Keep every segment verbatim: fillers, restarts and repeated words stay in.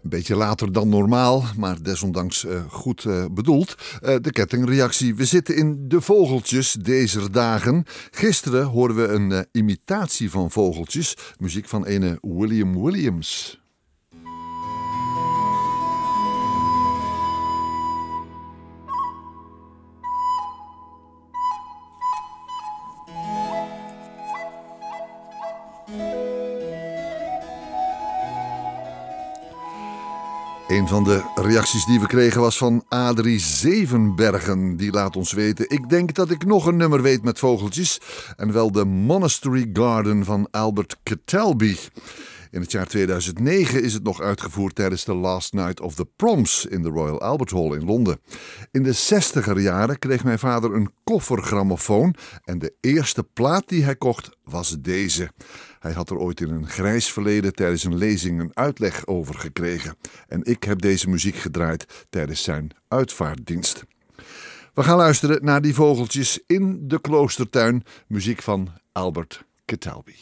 Een beetje later dan normaal, maar desondanks uh, goed uh, bedoeld. Uh, de kettingreactie. We zitten in de vogeltjes deze dagen. Gisteren hoorden we een uh, imitatie van vogeltjes. Muziek van ene William Williams. Een van de reacties die we kregen was van Adrie Zevenbergen. Die laat ons weten: ik denk dat ik nog een nummer weet met vogeltjes. En wel de Monastery Garden van Albert Catalby. In het jaar tweeduizend negen is het nog uitgevoerd tijdens de Last Night of the Proms in de Royal Albert Hall in Londen. In de zestiger jaren kreeg mijn vader een koffergrammofoon en de eerste plaat die hij kocht was deze. Hij had er ooit in een grijs verleden tijdens een lezing een uitleg over gekregen. En ik heb deze muziek gedraaid tijdens zijn uitvaartdienst. We gaan luisteren naar die vogeltjes in de kloostertuin. Muziek van Albert Catalby.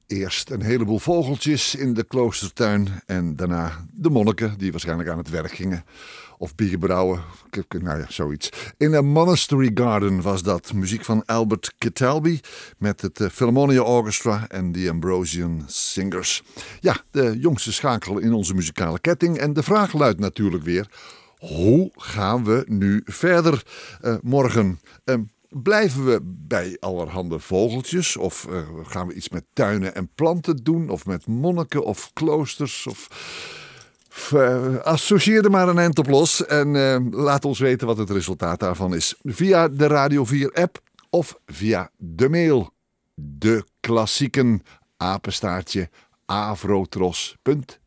Eerst een heleboel vogeltjes in de kloostertuin en daarna de monniken die waarschijnlijk aan het werk gingen. Of bier brouwen, nou ja, zoiets. In een Monastery Garden was dat. Muziek van Albert Catalby met het Philharmonia Orchestra en de Ambrosian Singers. Ja, de jongste schakel in onze muzikale ketting. En de vraag luidt natuurlijk weer, hoe gaan we nu verder uh, morgen? Uh, Blijven we bij allerhande vogeltjes? Of uh, gaan we iets met tuinen en planten doen? Of met monniken of kloosters? Of uh, associeer er maar een eind op los. En uh, laat ons weten wat het resultaat daarvan is. Via de Radio vier app of via de mail. De klassieken apenstaartje avrotros punt